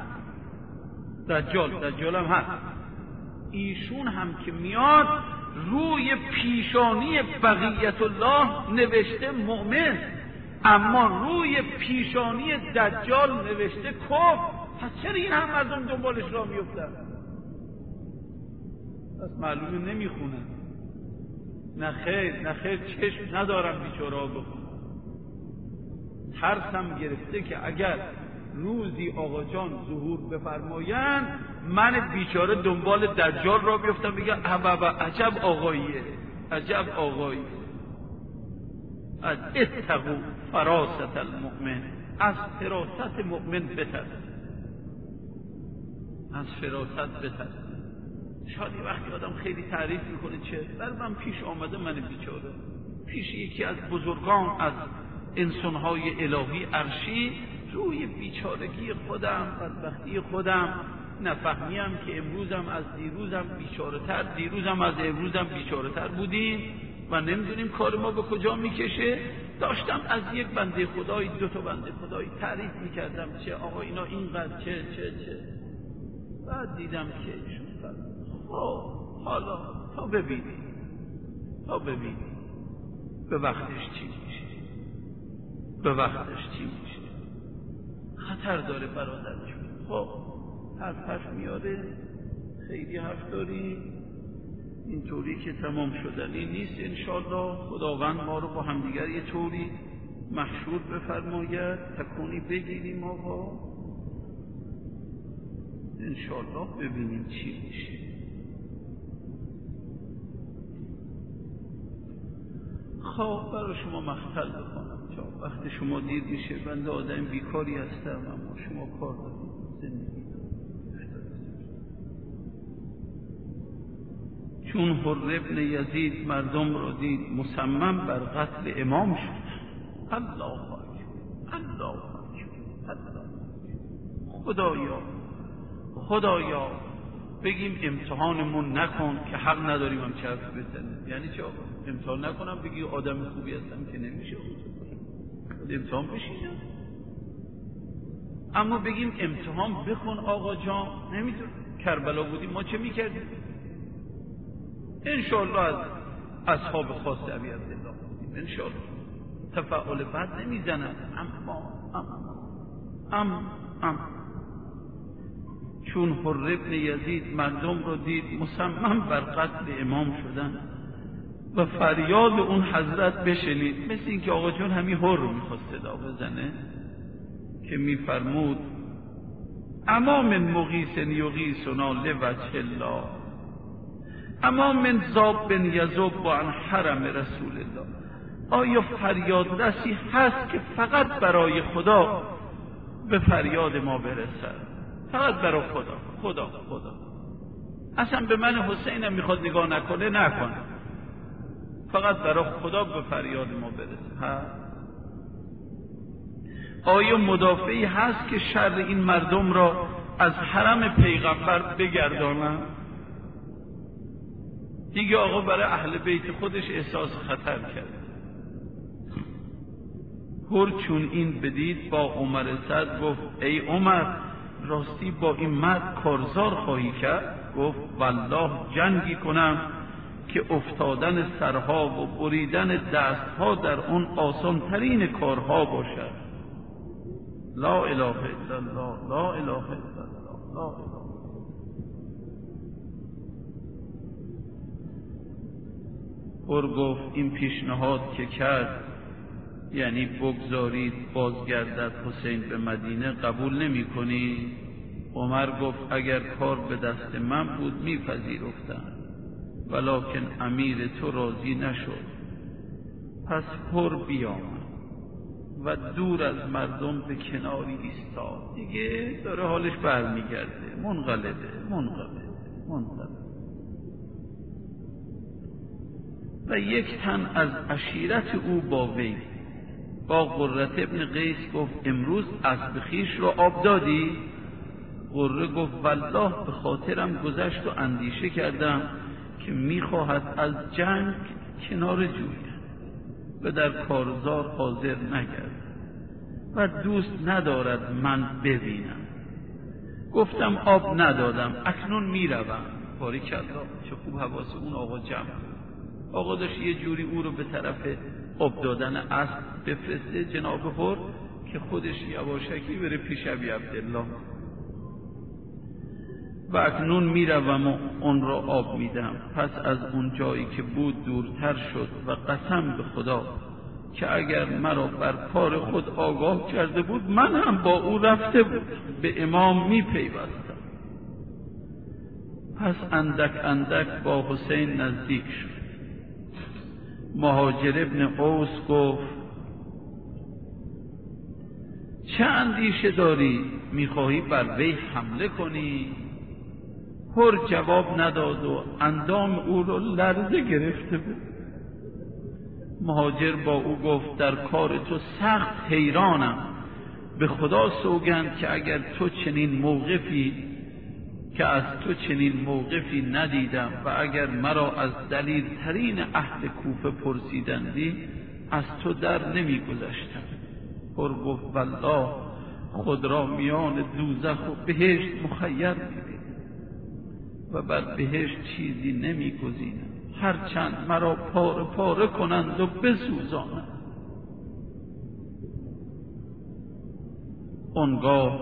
دجال هم هست. ایشون هم که میاد روی پیشانی بقیت الله نوشته مؤمن، اما روی پیشانی دجال نوشته کفر. پس چرا این هم مردم دنبالش را میفتن؟ پس معلومه نمیخونن. نه خیر چشم ندارم بیچاره ها بخونن. ترسم گرفته که اگر روزی آقا جان ظهور بفرمایند، من بیچاره دنبال دجال را بیفتم بگم عجب آقاییه، عجب آقاییه. از اتقوا فراست المؤمن، از فراست مؤمن بترس، از فراست بترس. شاید وقتی آدم خیلی تعریف میکنه چه بر من پیش آمده، من بیچاره پیش یکی از بزرگان از انسانهای الهی عرشی، روی بیچارگی خودم، بدبختی خودم نفهمیم که امروزم از دیروزم بیچاره‌تر، دیروزم از امروزم بیچاره‌تر بودیم و نمیدونیم کار ما به کجا میکشه. داشتم از یک بنده خدایی، دو تا بنده خدایی تعریف میکردم چه آقا اینا اینقدر چه بعد دیدم که ایشون حالا تا ببینی به وقتش چی میشه، خطر داره برادر جون. حرف میاره، خیلی حرف داری، اینطوری که تمام شدنی نیست. انشالله خداوند ما رو با همدیگر یه طوری محشور بفرماید، تکونی بگیریم آقا، انشالله ببینیم چی میشه. خب برای شما مختل بکنم چون وقتی شما دیر میشه، بنده آدم بیکاری هستم اما شما کار دارید، زندگی چون حر ابن یزید مردم را دید مصمم بر قتل امام شد. الله اکبر، الله اکبر، الله. خدایا بگیم امتحانمون نکن که حق نداریم هم چه حرفی بزنیم. یعنی چه آقا؟ امتحان نکنم بگی آدم خوبی هستم که نمیشه، امتحان بشینم. اما بگیم امتحان بکن آقا جان، نمیدونم کربلا بودیم ما چه میکردیم؟ انشالله از اصحاب خاص ابی عبدالله بودیم، انشالله تفاعل بد نمیزنم. اما چون حر ابن یزید مردم رو دید مصمم بر قتل امام شدن و فریاد اون حضرت بشنید، مثل این که آقا جون همین حر رو میخواست صدا بزنه که میفرمود اما من مغیث یغیثنا لوجه الله، اما من ذاب بن یذب عن حرم رسول الله. آیا فریاد رسی هست که فقط برای خدا به فریاد ما برسد؟ فقط برای خدا. اصلا به من حسینم میخواد نگاه نکنه، فقط برای خدا به فریاد ما برسه. آیا مدافعی هست که شر این مردم را از حرم پیغمبر بگردانم؟ دیگه آقا برای اهل بیت خودش احساس خطر کرد. هر چون این بدید با عمر صد گفت ای عمر، راستی با این مرد کارزار خواهی کرد؟ گفت والله جنگی کنم که افتادن سرها و بریدن دستها در اون آسان ترین کارها باشد. لا اله الا الله، لا اله الا الله، لا اله. هر گفت این پیشنهاد که کرد، یعنی بگذارید بازگردد حسین به مدینه، قبول نمی کنی؟ عمر گفت اگر کار به دست من بود میپذیرفتم، ولکن امیر تو راضی نشد. پس هر بیامد و دور از مردم به کناری ایستاد. دیگه داره حالش برمیگرده، منقلبه. و یک تن از عشیرت او با وی با قرة ابن قیس گفت امروز اسب خویش رو آب دادی؟ قره گفت والله به خاطرم گذشت و اندیشه کردم که میخواهد از جنگ کنار جوید و در کارزار حاضر نگرد و دوست ندارد من ببینم. گفتم آب ندادم، اکنون میروم. باریکالله، چه خوب حواس اون آقا جمع. آقا داشت یه جوری او رو به طرف آب دادن اسب بفرسته جناب هر که خودش یواشکی بره پیش ابی عبدالله. و اکنون میروم و اون را آب میدم. پس از اون جایی که بود دورتر شد و قسم به خدا که اگر مرا بر کار خود آگاه کرده بود من هم با او رفته بود به امام میپیوستم. پس اندک با حسین نزدیک شد. مهاجر ابن اوس گفت چه اندیشه داری؟ میخواهی بر وی حمله کنی؟ هر جواب نداد و اندام او رو لرزه گرفته بود. مهاجر با او گفت در کار تو سخت حیرانم، به خدا سوگند که اگر تو چنین موقفی ندیدم و اگر مرا از دلیر ترین اهل کوفه پرسیدندی از تو در نمی گذشتم. هر گفت والله خود را میان دوزخ و بهشت مخیر می‌بینم و بر بهشت چیزی نمی گزینم، هرچند مرا پاره پاره کنند و بسوزانند. آنگاه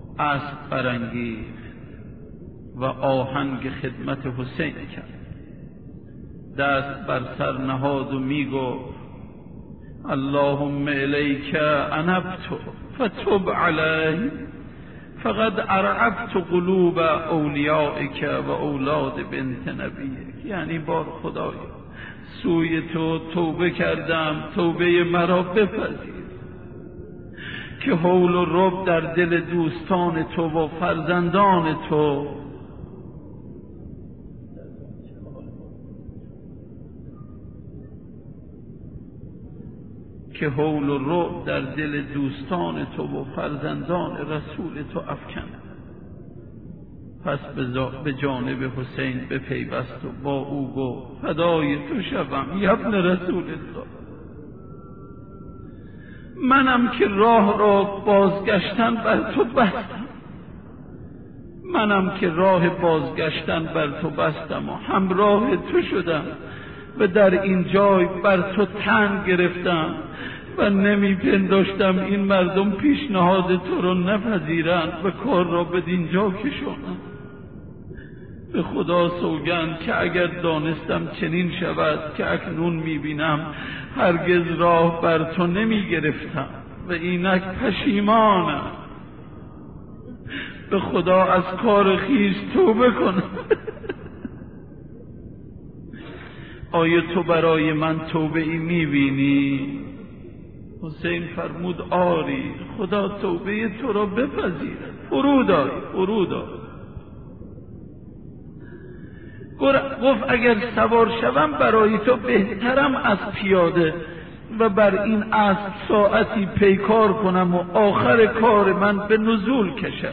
اسب برانگیخت و آهنگ خدمت حسین کرد. دست بر سر نهاد و میگفت اللهم الیک انبت فتب علی فقد ارعبت قلوب اولیائک و اولاد بنت نبیک. یعنی بار خدایا سوی تو توبه کردم، توبه مرا بپذیر که هول و رب در دل دوستان تو و فرزندان تو در دل دوستان تو و فرزندان رسول تو افکن. پس به جانب حسین بپیوست و با او گفت فدای تو شوم یا ابن رسول الله، منم که راه را بازگشتن بر تو بستم و همراه تو شدم و در این جای بر تو تن گرفتم و نمیپنداشتم این مردم پیشنهاد تو را نپذیرند و کار را بدین جا کشانند. به خدا سوگند که اگر دانستم چنین شود که اکنون میبینم هرگز راه بر تو نمیگرفتم و اینک پشیمانم. به خدا از کار خویش توبه کنم. آیا تو برای من توبه ای میبینی؟ حسین فرمود آری، خدا توبه تو را بپذیرد. فرود آی. گفت اگر سوار شوم برای تو بهترم از پیاده و بر این اسب ساعتی پیکار کنم و آخر کار من به نزول کشد.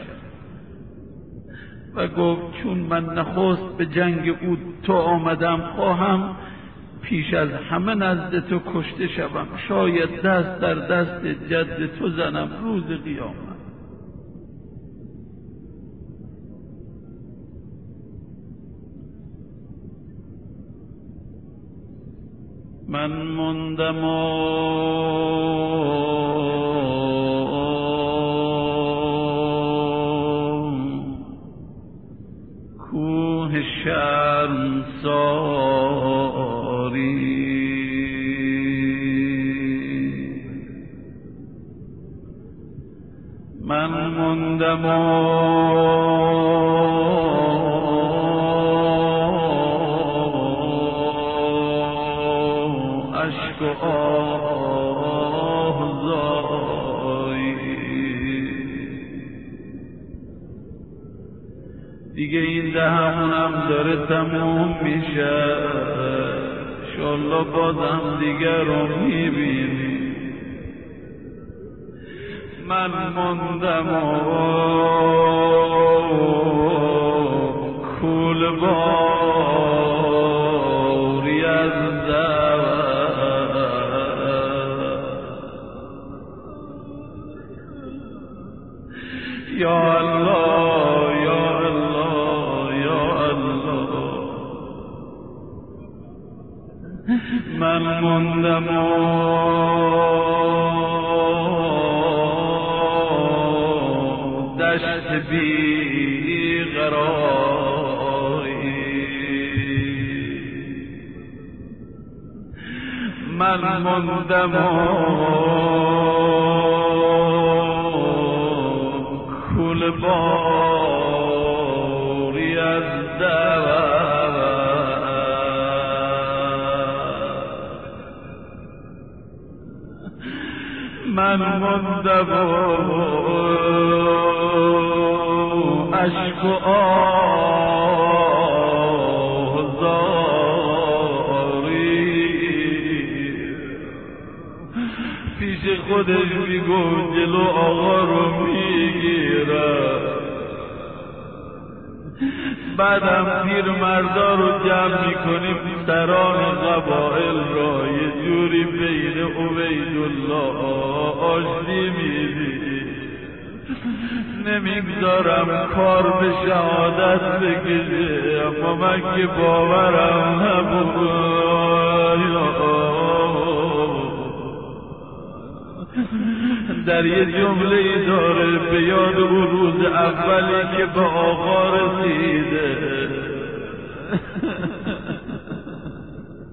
و گفت چون من نخست به جنگ او تو آمدم خواهم پیش از همه نزد تو کشته شوم، شاید دست در دست جد تو زنم روز قیامت. من ماندم کوه شرمساری، من ماندم اشک و آهزایی، دیگه این دهمونم داره تموم میشه، انشالله بازم دیگه رو میبینی. من ماندم کول باری از یا الله یا الله یا الله. من ماندم دشت بی قراری، من ماندم کول باری از من ماندم اشک و آهزاری، پیش خودش میگفت جلو آقا رو میگیرم، بعدم پیر مردا رو جمع میکنیم سران قبائل را یه جوری بین عبیدالله آشتی میدی، نمیگذارم کار به شهادت بکشه، اما من که باورم نبود. در یه جمله ای داره به یاد او روز اولی که به آقا رسیده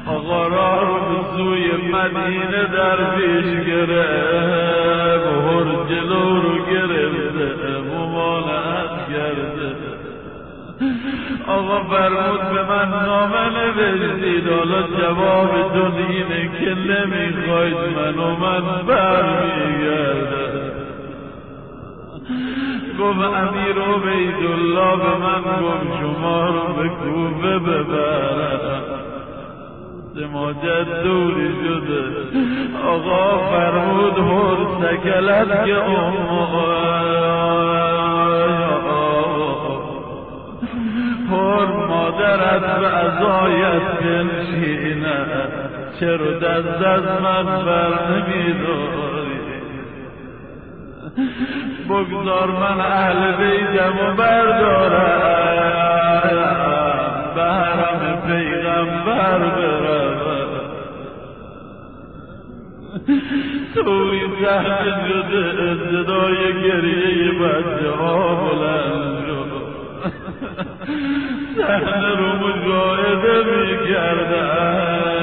آقا را رو به سوی مدینه در پیش گرفت، هر جلو رو گرفته ممانعت کرده. آقا فرمود به من نامه نوشتید، حالا جوابتون اینه که نمیخواید من برمیگردم. گفت امیر عبیدالله به من گفت شما رو به کوفه ببرم، سماجت دوری شده. آقا فرمود هر سکلت که هر مادرت به عزایت بنشینه، چرا دست از من بر نمیداری؟ بگذار من اهل بیتم و بردارم، به حرم پیغمبر بروم. توی زهد شده، صدای گریه بچه ها بلند شد. صحنه رو مشاهده می کردم.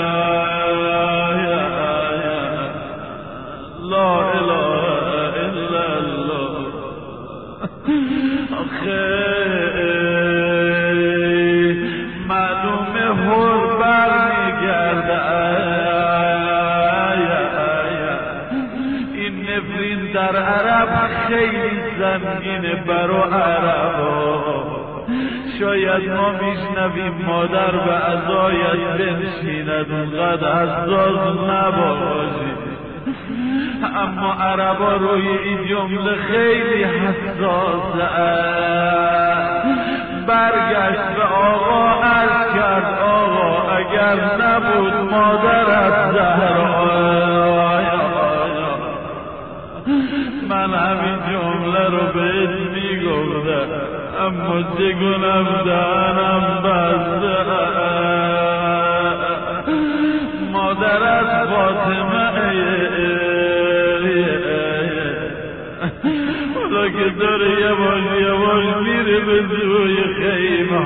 لا اله الا الله. آخه معلومه هر بر می گردم. این نفرین در عرب خیلی زمینه برو عربا. شاید ما میشنویم مادر به عزایت بنشیند اونقدر حساس نباشی، اما عربا روی این جمله خیلی حساسه. برگشت به آقا عرض کرد آقا اگر نبود مادرت زهرا، من همین جمله رو بهت میگفتم، اما چگونم دهنم بسته. مادرت فاطمه حالا که داره یواش میره به سوی خیمه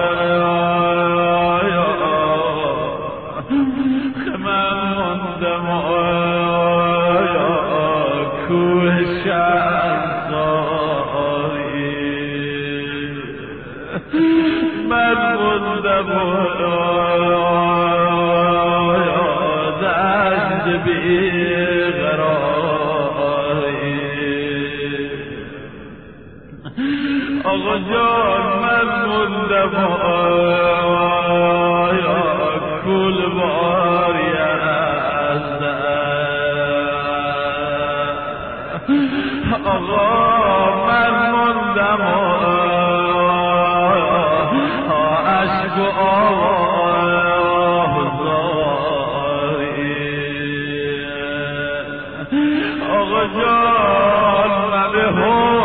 من موندم کوه من موندم دشت بیقراری. آقا جان من موندم کل باری هستم. آقا من موندم عشق و آوازاری. آقا جان من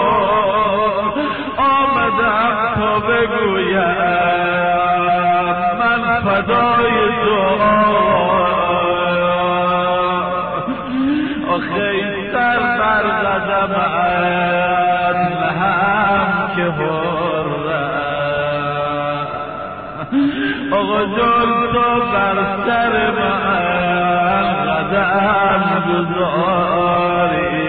آمدم تا بگویم من فدای تو. آخه سر بر قدمت هم که آقا جان تو بر سر من قدم گذاری.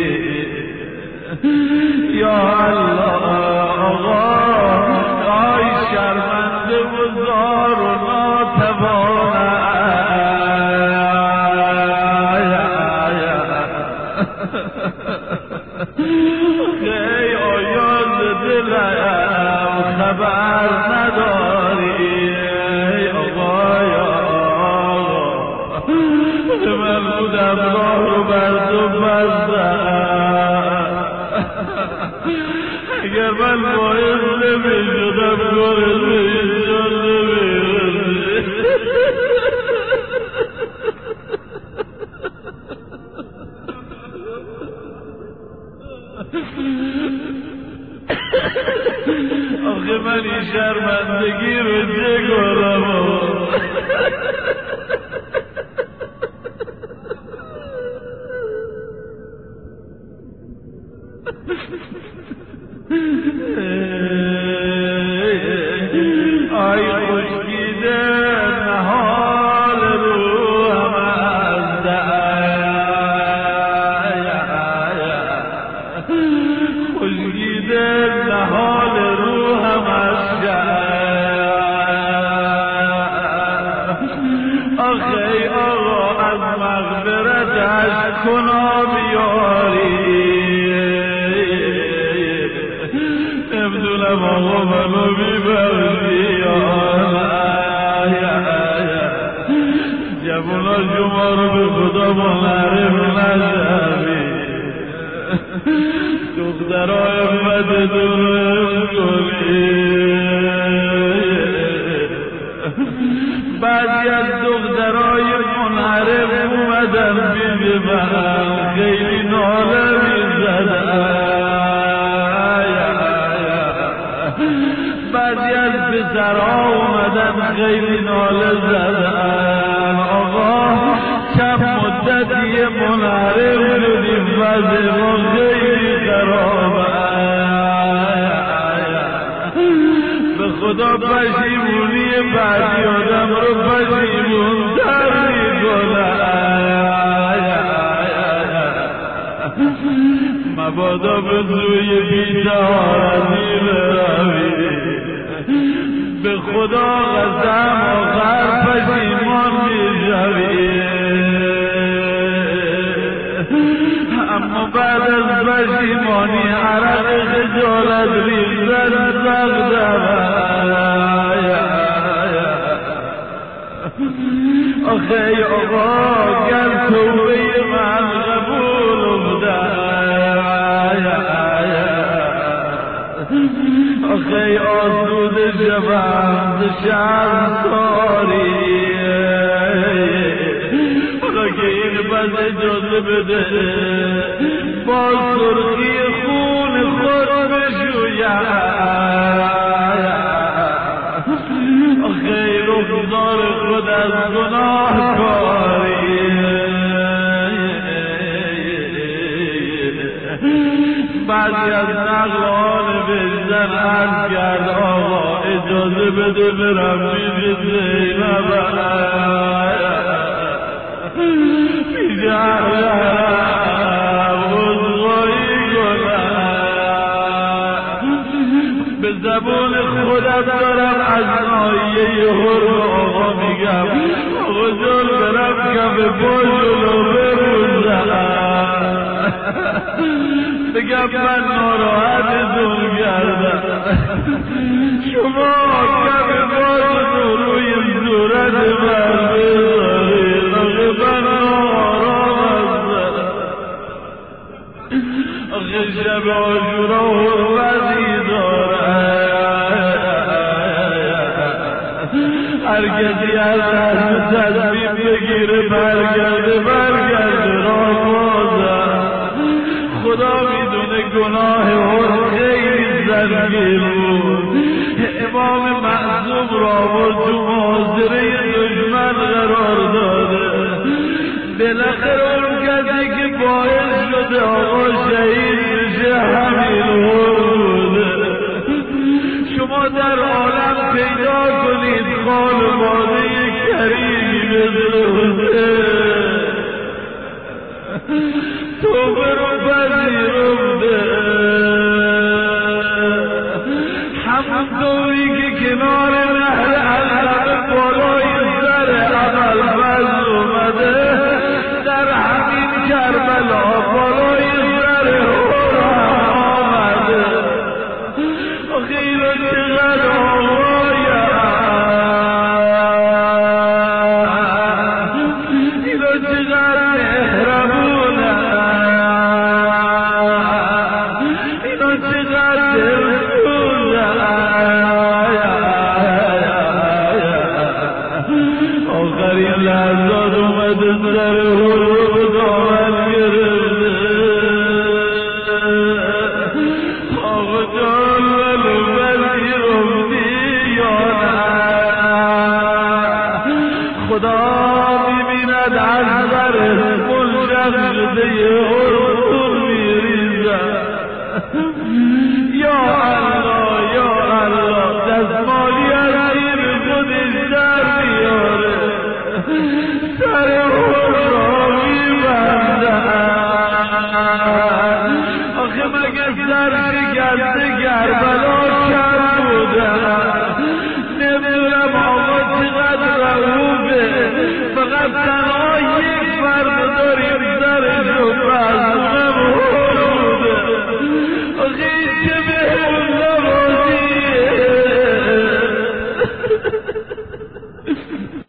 یا الله آقا آی شرمنده و زار و ناتوانم. ای آیان دلم خبر نداری. من بودم راه رو بر تو بستم. اگر من باید نمی شدم گل بیشتر نمی آخه من این شرمندگی رو چه کنم؟ آی خوشگیده نهال دلم آقا منو بیبردی جوونا شما رو به خدا منحرف نشوی دخترای بدتون کنی بعضی از دخترای منحرف اومدن بیده من خیلی ناله میزدن بعضی از پسرها اومدن خیلی ناله زدن آقا چند مدتی منحرف شدیم وضع ما خیلی خرابه به خدا پشیمونی بعدی آدم رو پشیمون تر میکنه مبادا به سوی بی‌طهارتی بروی به خدا قسم آخر پشیمان میشوی اما بعد از پشیمانی عرق خجالت ریختن سخته آخه ای آقا گر توبه من قبول بوده آخه ای آسود شبم ز شرم ساری حالا که این بس اجازه بده با سرخی خون خود بشویم آخه ای رخسار خود از گناه کاری بعضی از نقلان بجزن عرض کرد آقا اجازه بده برم پیش زینب پیش احلم عذرخواهی کنم به زبون خودم دارم از ناحیه حرم آقا میگم آقا جان برم کف پا جلو ببوزم بگم من ناراحتتون کردم شما کف پاتون روی صورت من بذارید آخه من ناآرام هستم آخه شب عاشورا حرمتی دارد هر کسی از دست تصمیم بگیره برگرده را بازم خدا میدونه گناه حرم خیلی سنگین بود امام معصوم را با تو محاصره دشمن قرار داده بالاخره اون کسی که باعث شده آقا شهید بشه همین حرم بوده شما در عالم پیدا کنید خانواده کریمی مثل توبه رو پذیرفته همونطوری که کنار نهر علم بالای سر ابوالفضل اومده در همین کربلا بالای سر حرم آمده آخه اینا چقدر